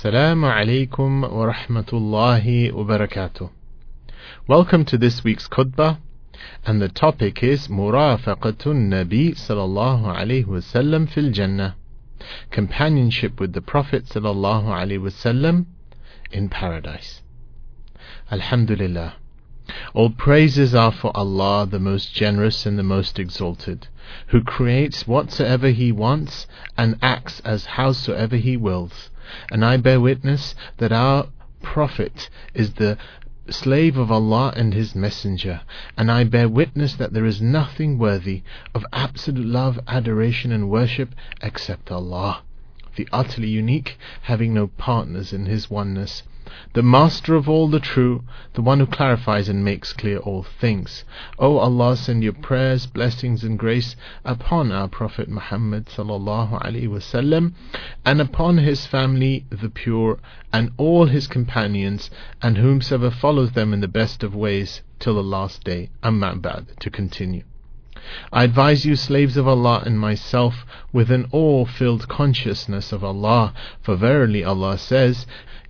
Assalamu alaikum wa rahmatullahi wa barakatuh. Welcome to this week's khutbah, and the topic is Murafaqatun Nabi sallallahu alayhi wa sallam fil Jannah, companionship with the Prophet sallallahu alayhi wa sallam in paradise. Alhamdulillah. All praises are for Allah, the most generous and the most exalted, who creates whatsoever He wants and acts as howsoever He wills. And I bear witness that our Prophet is the slave of Allah and His Messenger, and I bear witness that there is nothing worthy of absolute love, adoration and worship except Allah, the utterly unique, having no partners in His oneness, the Master of all the true, the one who clarifies and makes clear all things. O Allah, send your prayers, blessings and grace upon our Prophet Muhammad sallallahu alaihi wasallam, and upon his family the pure, and all his companions, and whomsoever follows them in the best of ways till the last day. Amma ba'd, to continue. I advise you, slaves of Allah, and myself, with an awe-filled consciousness of Allah, for verily Allah says,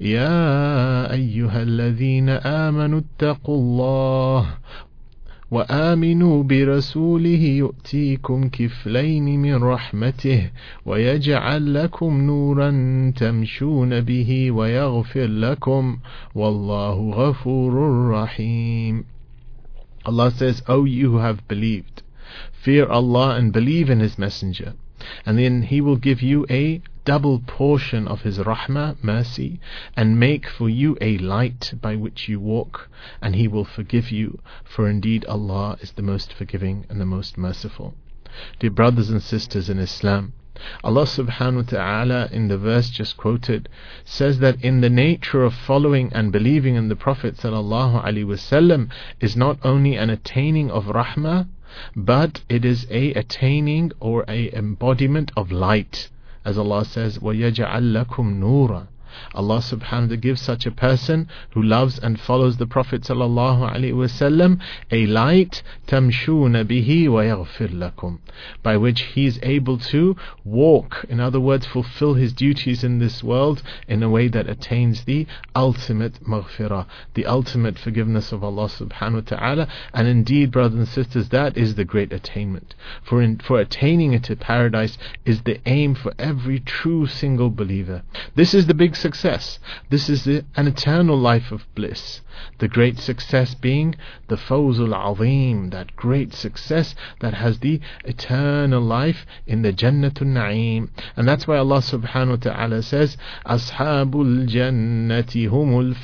Ya ayyuhalladhina amanu attaqullah wa aminu bi rasulihi yu'tikum kiflayni min rahmatih wa yaj'al lakum nuran tamshuna bihi wa yaghfir lakum wallahu ghafurur rahim. Allah says, O you who have believed, fear Allah and believe in His Messenger, and then He will give you a double portion of His rahmah, mercy, and make for you a light by which you walk, and He will forgive you, for indeed Allah is the most forgiving and the most merciful. Dear brothers and sisters in Islam, Allah subhanahu wa ta'ala in the verse just quoted says that in the nature of following and believing in the Prophet sallallahu alaihi wasallam is not only an attaining of rahmah, but it is a attaining or a embodiment of light. As Allah says, وَيَجْعَلْ لَكُمْ نُورًا. Allah subhanahu wa ta'ala gives such a person who loves and follows the Prophet sallallahu alaihi wasallam a light, tamshuna bihi wa yaghfir lakum, by which he is able to walk, in other words, fulfill his duties in this world in a way that attains the ultimate maghfirah, the ultimate forgiveness of Allah subhanahu wa ta'ala. And indeed, brothers and sisters, that is the great attainment. For attaining it to paradise is the aim for every true single believer. This is the big success. This is an eternal life of bliss. The great success being the Fawzul Azim, that great success that has the eternal life in the Jannatul Na'im. And that's why Allah subhanahu wa ta'ala says, Ashabul Jannati humul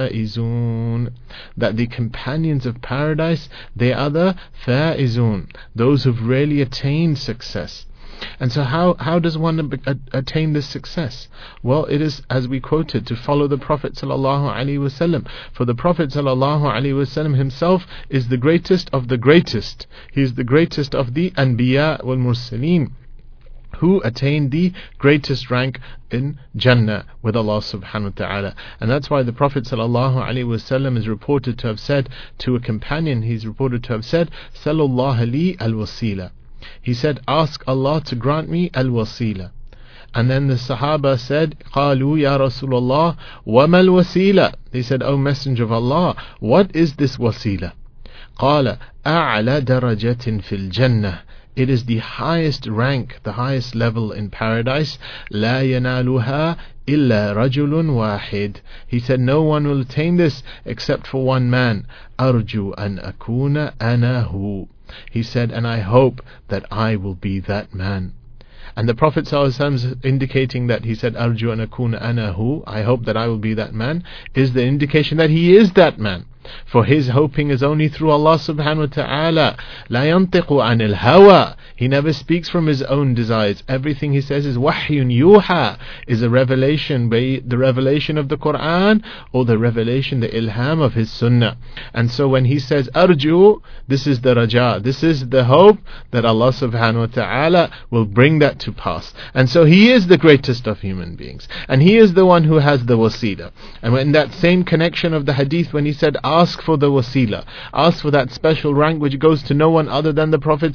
faizun, that the companions of paradise, they are the faizun, those who've really attained success. And so how does one attain this success? Well, it is, as we quoted, to follow the Prophet sallallahu alaihi wasallam. For the Prophet sallallahu alaihi wasallam himself is the greatest of the greatest. He is the greatest of the Anbiya wal Mursaleen, who attained the greatest rank in Jannah with Allah subhanahu wa ta'ala. And that's why the Prophet sallallahu alaihi wasallam is reported to have said to a companion, he's reported to have said, Sallallahu li al-wasila. He said, ask Allah to grant me al-wasila. And then the Sahaba said, قالوا يا رسول الله وما الوسيلة. They said, O Messenger of Allah, what is this wasila? قال أعلى درجة في الجنة. It is the highest rank, the highest level in paradise. لا ينالها إلا رجل واحد. He said, no one will attain this except for one man. أرجو أن أكون أنا هو. He said, and I hope that I will be that man. And the Prophet ﷺ is indicating that he said, Arju an akuna ana hu, I hope that I will be that man, is the indication that he is that man. For his hoping is only through Allah subhanahu wa ta'ala. La yantiqu anil hawa. He never speaks from his own desires. Everything he says is wahyun yuha, is a revelation, the revelation of the Quran, or the revelation, the ilham of his sunnah. And so when he says arju, this is the raja, this is the hope that Allah subhanahu wa ta'ala will bring that to pass. And so he is the greatest of human beings, and he is the one who has the wasila. And in that same connection of the hadith, when he said ask for the wasila, ask for that special rank which goes to no one other than the Prophet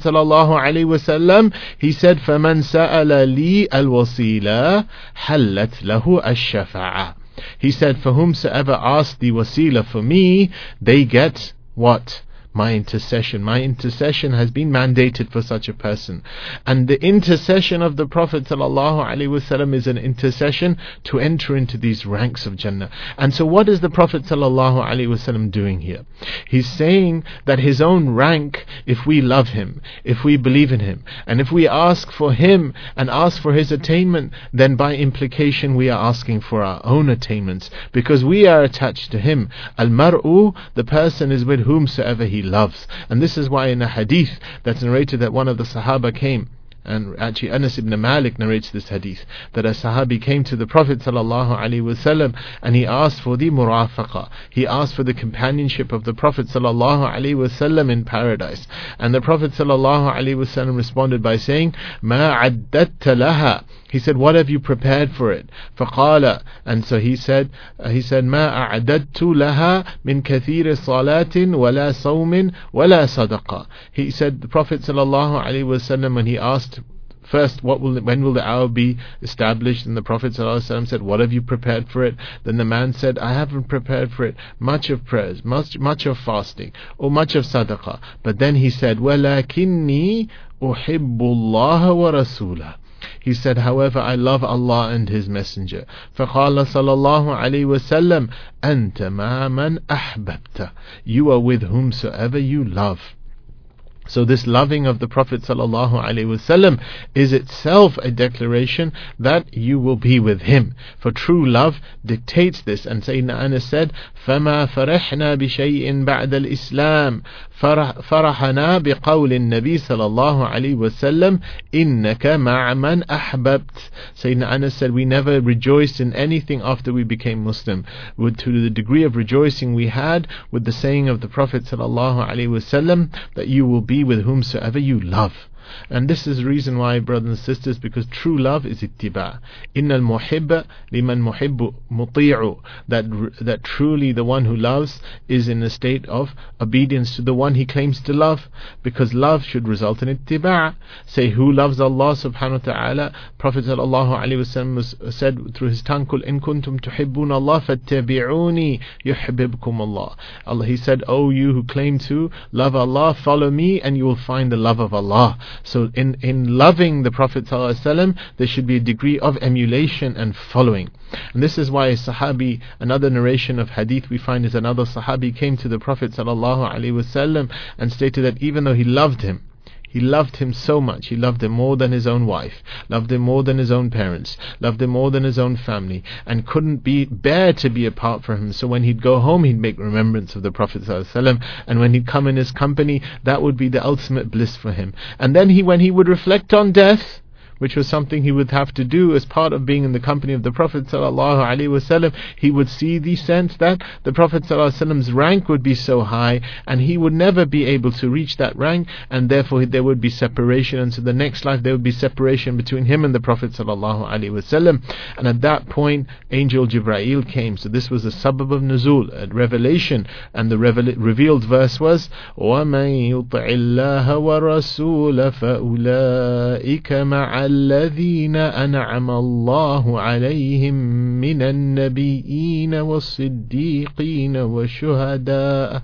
ﷺ. He said, فَمَنْ سَأَلَ لِي الْوَسِيلَةِ حَلَّتْ لَهُ الشَّفَاعَةِ. He said, for whomsoever asks the wasila for me, they get what? My intercession. My intercession has been mandated for such a person. And the intercession of the Prophet ﷺ is an intercession to enter into these ranks of Jannah. And so what is the Prophet ﷺ doing here? He's saying that his own rank, if we love him, if we believe in him, and if we ask for him and ask for his attainment, then by implication we are asking for our own attainments, because we are attached to him. Al-mar'u, the person is with whomsoever he loves. And this is why in a hadith that's narrated that one of the Sahaba came, and actually Anas ibn Malik narrates this hadith, that a Sahabi came to the Prophet ﷺ and he asked for the murafaqa, he asked for the companionship of the Prophet ﷺ in paradise. And the Prophet ﷺ responded by saying, Ma addatta laha. He said, what have you prepared for it? فقال, and so he said, ما أعددت لها من كثير صلاة ولا صوم ولا صدقة. He said, the Prophet ﷺ, when he asked first, when will the hour be established? And the Prophet ﷺ said, what have you prepared for it? Then the man said, I haven't prepared for it much of prayers, much of fasting, or much of sadaqah. But then he said, وَلَكِنِّي أُحِبُّ اللَّهَ وَرَسُولَهُ. He said, however, I love Allah and His Messenger. فَقَالَ صَلَى اللَّهُ عَلَيْهِ وَسَلَّمَ أَنْتَ مَعَ مَنْ أَحْبَبْتَ. You are with whomsoever you love. So this loving of the Prophet ﷺ is itself a declaration that you will be with him. For true love dictates this. And Sayyidina Anas said, فَمَا فَرَحْنَا بِشَيْءٍ بَعْدَ الْإِسْلَامِ فرحنا بقول النبي صلى الله عليه وسلم إنك مع من أحببت. Sayyidina Anas said, we never rejoiced in anything after we became Muslim, to the degree of rejoicing we had with the saying of the Prophet sallallahu alaihi wasallam that you will be with whomsoever you love. And this is the reason why, brothers and sisters, because true love is ittiba. Innal muhibba liman muhibbu muti'u. That truly the one who loves is in a state of obedience to the one he claims to love, because love should result in ittiba. Say, who loves Allah subhanahu wa ta'ala? Prophet sallallahu alaihi wasallam said through his tongue, Qul in kuntum tuhibbun Allah fattabi'uni yuhibbukum Allah. Allah, he said, oh, you who claim to love Allah, follow me and you will find the love of Allah. So in loving the Prophet ﷺ, there should be a degree of emulation and following. And this is why a Sahabi, another narration of hadith we find is another Sahabi came to the Prophet ﷺ and stated that even though he loved him so much, he loved him more than his own wife, loved him more than his own parents, loved him more than his own family, and couldn't bear to be apart from him. So when he'd go home, he'd make remembrance of the Prophet ﷺ, and when he'd come in his company, that would be the ultimate bliss for him. And then when he would reflect on death, which was something he would have to do as part of being in the company of the Prophet ﷺ, he would see the sense that the Prophet ﷺ's rank would be so high and he would never be able to reach that rank, and therefore there would be separation, and so the next life there would be separation between him and the Prophet ﷺ. And at that point Angel Jibreel came. So this was a sabab of nuzul, a revelation, and the revealed verse was وَمَن يُطِعِ اللَّهَ وَرَسُولَهُ فَأُولَئِكَ مَعَ الذين أنعم الله عليهم من النبيين والصديقين والشهداء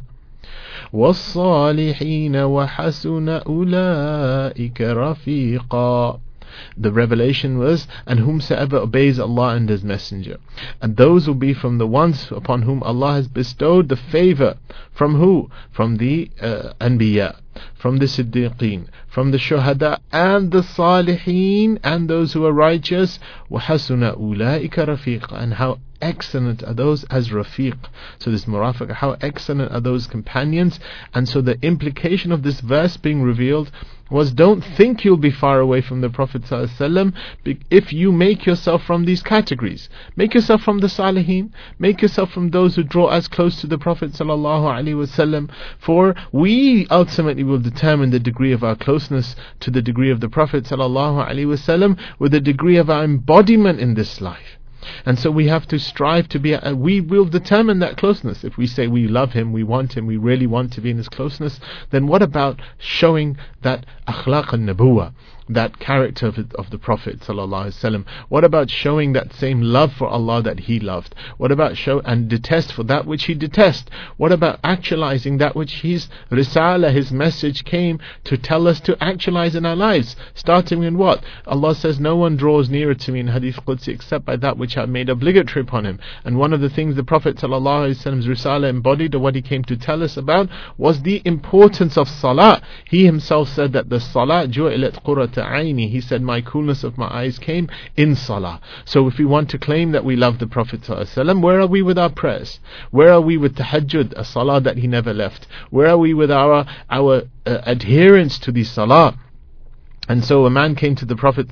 والصالحين وحسن أولئك رفيقا. The revelation was, and whomsoever obeys Allah and His Messenger. And those will be from the ones upon whom Allah has bestowed the favor. From who? From the Anbiya, from the Siddiqeen, from the Shuhada, and the Salihin, and those who are righteous. وَحَسُنَ أُولَٰئِكَ رَفِيقًا. And how excellent are those as rafiq. So this murafiq, how excellent are those companions. And so the implication of this verse being revealed was, don't think you'll be far away from the Prophet ﷺ if you make yourself from these categories. Make yourself from the Salihin, make yourself from those who draw as close to the Prophet ﷺ, for we ultimately will determine the degree of our closeness to the degree of the Prophet ﷺ with the degree of our embodiment in this life. And so we have to strive to be, we will determine that closeness. If we say we love him, we want him, we really want to be in his closeness, then what about showing that akhlaq al-nabuwa, that character of the Prophet ﷺ? What about showing that same love for Allah that he loved? What about show and detest for that which he detests? What about actualizing that which his risala, his message came to tell us to actualize in our lives? Starting in what? Allah says, no one draws nearer to me in Hadith Qudsi except by that which I made obligatory upon him. And one of the things the Prophet ﷺ's risala embodied, or what he came to tell us about, was the importance of salah. He himself said that the salah ju'ilat qurrata aini. He said, my coolness of my eyes came in salah. So if we want to claim that we love the Prophet ﷺ, where are we with our prayers? Where are we with tahajjud, a salah that he never left? Where are we with our adherence to the salah? And so a man came to the Prophet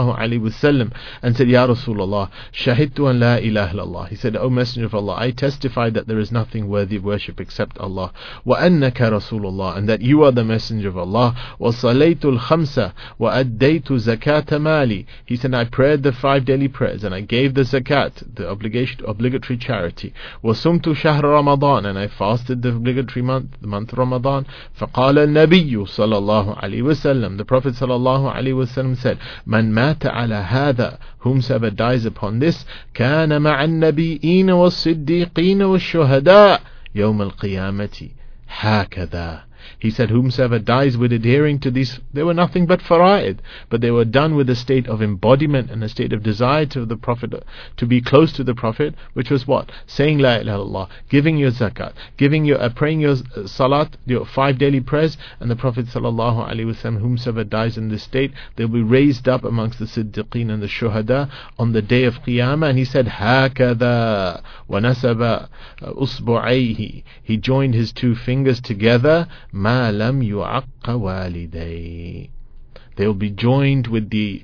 ﷺ and said, Ya Rasulullah, shahidtu an la ilaha illallah. He said, O Messenger of Allah, I testify that there is nothing worthy of worship except Allah. Wa annaka Rasulullah, and that you are the Messenger of Allah. Wa salaytu al-khamsa wa addaytu zakata mali. He said, I prayed the 5 daily prayers and I gave the zakat, the obligatory charity. Wa sumtu shahr Ramadan, and I fasted the obligatory month, the month Ramadan. فقال النبي صلى الله عليه وسلم, the Prophet sallallahu alaihi wasallam said, Man mata ala hadha, whomsoever dies upon this, kana ma'an nabiyyin was siddiqeen was shuhada yawm al-qiyamati hakadha. He said, whomsoever dies with adhering to these, they were nothing but fara'id, but they were done with a state of embodiment and a state of desire to the Prophet, to be close to the Prophet, which was what? Saying La ilaha illallah, giving your zakat, praying your salat, your 5 daily prayers. And the Prophet sallallahu alaihi wasallam, whomsoever dies in this state, they'll be raised up amongst the siddiqeen and the shuhada on the day of Qiyamah. And he said, Hakadha wa nasaba usbu'ayhi. He joined his 2 fingers together, ma lam yu'aqqa waliday. They will be joined with these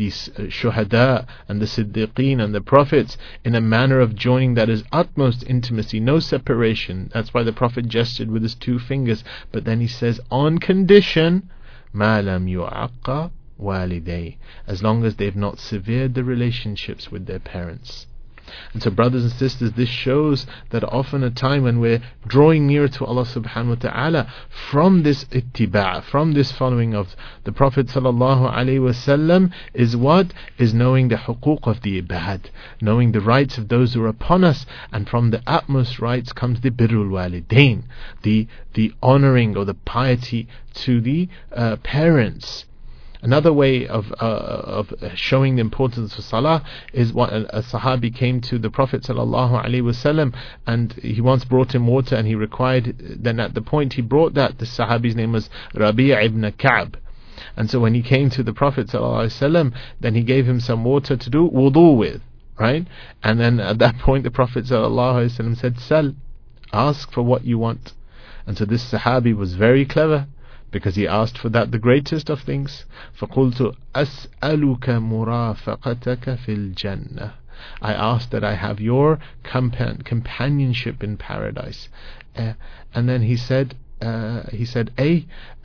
shuhada and the siddiqeen and the prophets in a manner of joining that is utmost intimacy, no separation. That's why the Prophet gestured with his 2 fingers. But then he says, on condition, ma lam yu'aqqa waliday, as long as they've not severed the relationships with their parents. And so, brothers and sisters, this shows that often a time when we're drawing nearer to Allah subhanahu wa ta'ala from this ittiba', from this following of the Prophet sallallahu alaihi wasallam, is what? Is knowing the huquq of the ibad, knowing the rights of those who are upon us. And from the utmost rights comes the birrul walidain, the honoring or the piety to the parents. Another way of showing the importance of salah is what a sahabi came to the Prophet sallallahu alaihi wasallam, and he once brought him water, and he required. Then at the point he brought that, the sahabi's name was Rabi' ibn Ka'b. And so when he came to the Prophet sallallahu alaihi wasallam, then he gave him some water to do wudu with, right? And then at that point the Prophet sallallahu alaihi wasallam said, "Sal, ask for what you want." And so this sahabi was very clever, because he asked for that, the greatest of things. فَقُلْتُ أَسْأَلُكَ مُرَافَقَتَكَ فِي الْجَنَّةِ. I asked that I have your companionship in paradise. And then he said, أَسْأَلُكَ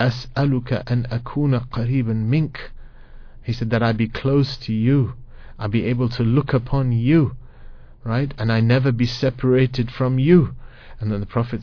أَنْ أَكُونَ قَرِيبًا مِنْكَ. He said that I be close to you, I be able to look upon you, right? And I never be separated from you. And then the Prophet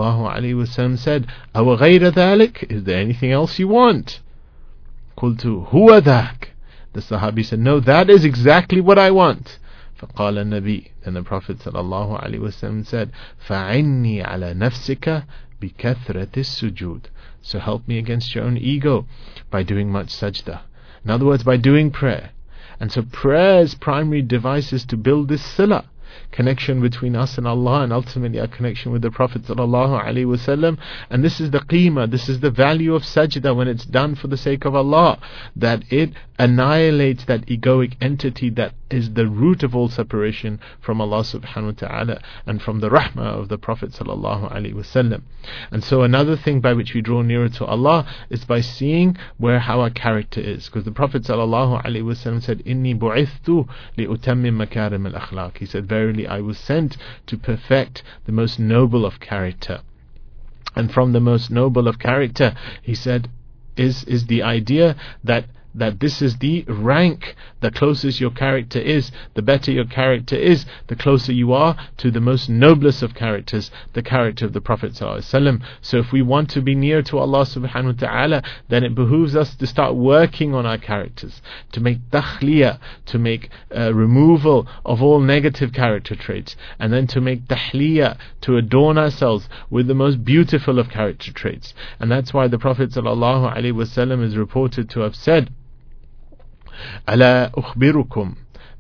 ﷺ said, أَوَ غَيْرَ ذَلِكَ, is there anything else you want? قُلْتُ هُوَ ذَاكَ. The Sahabi said, no, that is exactly what I want. فقال النبي, then the Prophet ﷺ said, فَعِنِّي عَلَى نَفْسِكَ بِكَثْرَةِ السُّجُودِ. So help me against your own ego by doing much sajda. In other words, by doing prayer. And so prayer's primary device is to build this sila, connection between us and Allah, and ultimately our connection with the Prophet sallallahu alaihi wasallam. And this is the qeemah, this is the value of sajda when it's done for the sake of Allah, that it annihilates that egoic entity that is the root of all separation from Allah subhanahu wa ta'ala and from the rahmah of the Prophet sallallahu alaihi wasallam. And so another thing by which we draw nearer to Allah is by seeing how our character is, because the Prophet sallallahu alaihi wasallam said, inni bu'ithtu li'utammim makarim al-akhlaq. He said, verily I was sent to perfect the most noble of character. And from the most noble of character, he said, is the idea that that this is the rank. The closest your character is, the better your character is, the closer you are to the most noblest of characters, the character of the Prophet ﷺ. So if we want to be near to Allah subhanahu wa ta'ala, then it behooves us to start working on our characters, to make takhliyah, to make removal of all negative character traits, and then to make tahliyah, to adorn ourselves with the most beautiful of character traits. And that's why the Prophet ﷺ is reported to have said, ألا أخبركم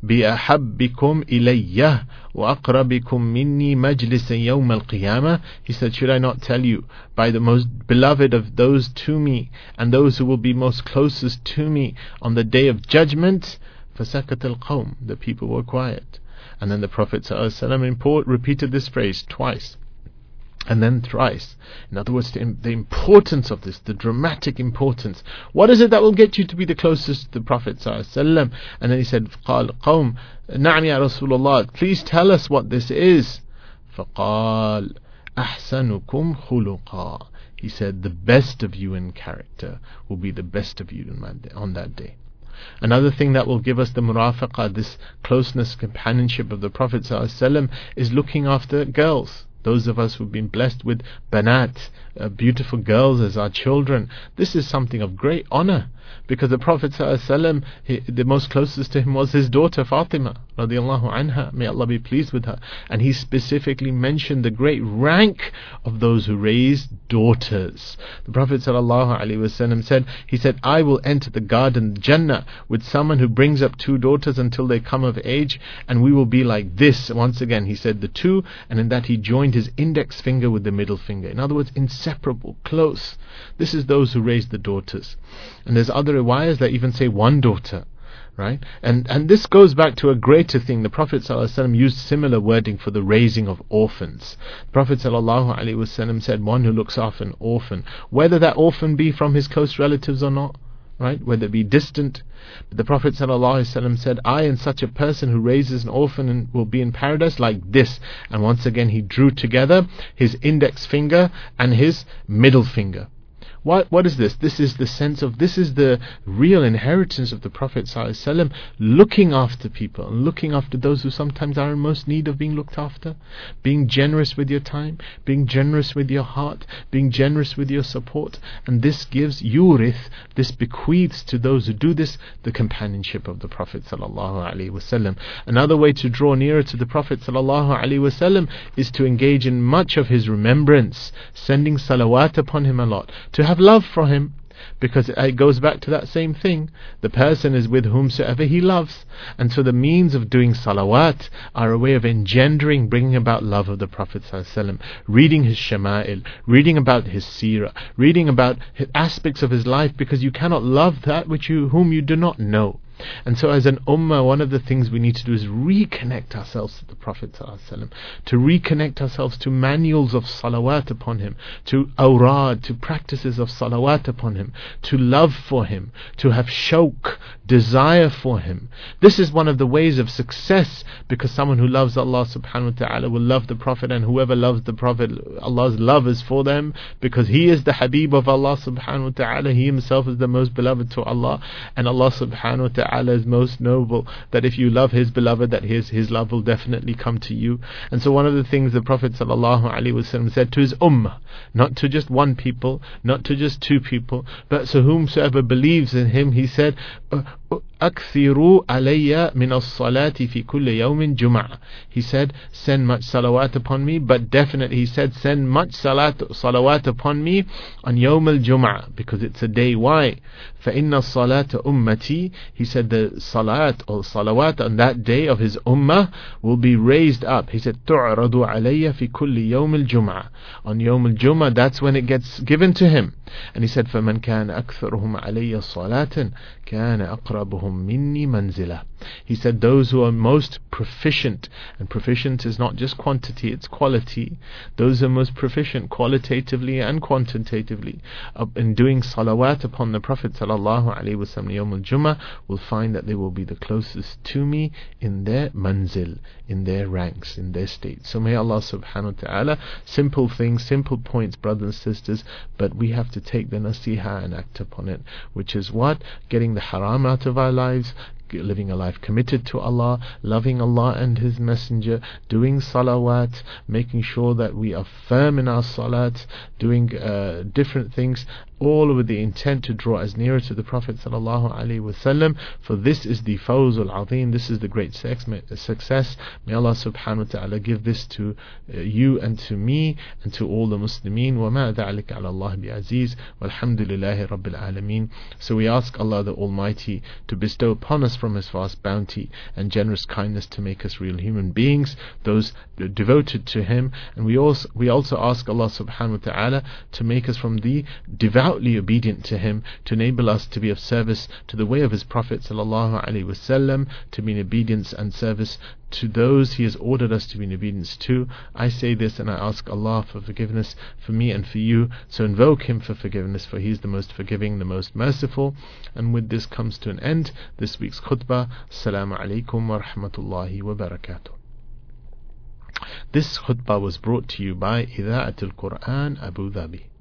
بأحبكم إلي وأقربكم مني مجلسا يوم القيامة. He said, should I not tell you by the most beloved of those to me, and those who will be most closest to me on the day of judgment? فسكت القوم, the people were quiet. And then the Prophet ﷺ repeated this phrase twice, and then thrice. In other words, the importance of this, the dramatic importance. What is it that will get you to be the closest to the Prophet ﷺ? And then he said, قال قوم نعم يا رسول الله, please tell us what this is. فقال أحسنكم خلقا. He said, the best of you in character will be the best of you on that day. Another thing that will give us the murafaqah, this closeness, companionship of the Prophet ﷺ, is looking after girls. Those of us who've been blessed with banat, beautiful girls as our children, this is something of great honor, because the Prophet ﷺ, the most closest to him was his daughter Fatima radiallahu anha, may Allah be pleased with her, and he specifically mentioned the great rank of those who raise daughters. The Prophet ﷺ said, he said, I will enter the garden Jannah with someone who brings up two daughters until they come of age, and we will be like this. Once again he said the two, and in that he joined his index finger with the middle finger. In other words, inseparable, close. This is those who raise the daughters. And there's other riwayas that even say one daughter, right? And this goes back to a greater thing. The Prophet ﷺ used similar wording for the raising of orphans. The Prophet ﷺ said, one who looks after an orphan, whether that orphan be from his close relatives or not, right, whether it be distant. But the Prophet ﷺ said, I and such a person who raises an orphan will be in paradise like this. And once again he drew together his index finger and his middle finger. What is this? This is the sense of, this is the real inheritance of the Prophet ﷺ, looking after people, and looking after those who sometimes are in most need of being looked after, being generous with your time, being generous with your heart, being generous with your support. And this gives yurith, this bequeaths to those who do this, the companionship of the Prophet ﷺ. Another way to draw nearer to the Prophet ﷺ is to engage in much of his remembrance, sending salawat upon him a lot, to have love for him, because it goes back to that same thing. The person is with whomsoever he loves, and so the means of doing salawat are a way of engendering, bringing about love of the Prophet ﷺ, reading his shama'il, reading about his seerah, reading about aspects of his life, because you cannot love that whom you do not know. And so as an ummah, one of the things we need to do is reconnect ourselves to the Prophet ﷺ, to reconnect ourselves to manuals of salawat upon him, to awrad, to practices of salawat upon him, to love for him, to have shawq, desire for him. This is one of the ways of success, because someone who loves Allah subhanahu wa ta'ala will love the Prophet, and whoever loves the Prophet, Allah's love is for them, because he is the Habib of Allah subhanahu wa ta'ala, he himself is the most beloved to Allah, and Allah subhanahu wa ta'ala is most noble, that if you love his beloved, that his love will definitely come to you. And so one of the things the Prophet ﷺ said to his ummah, not to just one people, not to just two people, but to whomsoever believes in him, he said, أكثروا علي من الصلاة في كل يوم جمعة. He said, send much salawat upon me, but definitely he said, send much salawat upon me on يوم الجمعة, because it's a day. Why? فإن الصلاة أمتي. He said the salat or salawat on that day of his ummah will be raised up. He said, تعرض علي في كل يوم الجمعة. On يوم الجمعة, that's when it gets given to him. And he said, فمن كان أكثرهم علي صلاة كان أقربهم مني منزلة. He said those who are most proficient, and proficient is not just quantity, it's quality, those who are most proficient qualitatively and quantitatively in doing salawat upon the Prophet sallallahu alaihi wasallam yawm al-Jummah will find that they will be the closest to me in their manzil, in their ranks, in their state. So may Allah subhanahu wa ta'ala, simple things, simple points, brothers and sisters, but we have to take the nasiha and act upon it, which is what? Getting the haram out of our lives, living a life committed to Allah, loving Allah and His Messenger, doing salawat, making sure that we are firm in our salat, doing different things, all with the intent to draw us nearer to the Prophet sallallahu alaihi wasallam. For this is the fawz al-azim, this is the great success. May Allah subhanahu wa ta'ala give this to you and to me and to all the Muslimin. وَمَا ذَعْلِكَ عَلَى اللَّهِ بِعَزِيزٍ وَالْحَمْدُ لِلَّهِ رَبِّ الْعَالَمِينَ. So we ask Allah the Almighty to bestow upon us from His vast bounty and generous kindness to make us real human beings, those devoted to Him. And we also ask Allah subhanahu wa ta'ala to make us from the devoutly obedient to Him, to enable us to be of service to the way of His Prophet sallallahu alaihi wasallam, to be in obedience and service to those He has ordered us to be in obedience to. I say this and I ask Allah for forgiveness for me and for you, so invoke Him for forgiveness, for He is the most forgiving, the most merciful. And with this comes to an end this week's khutbah. Assalamu alaikum wa rahmatullahi wa barakatuh. This khutbah was brought to you by Idha'at al-Quran Abu Dhabi.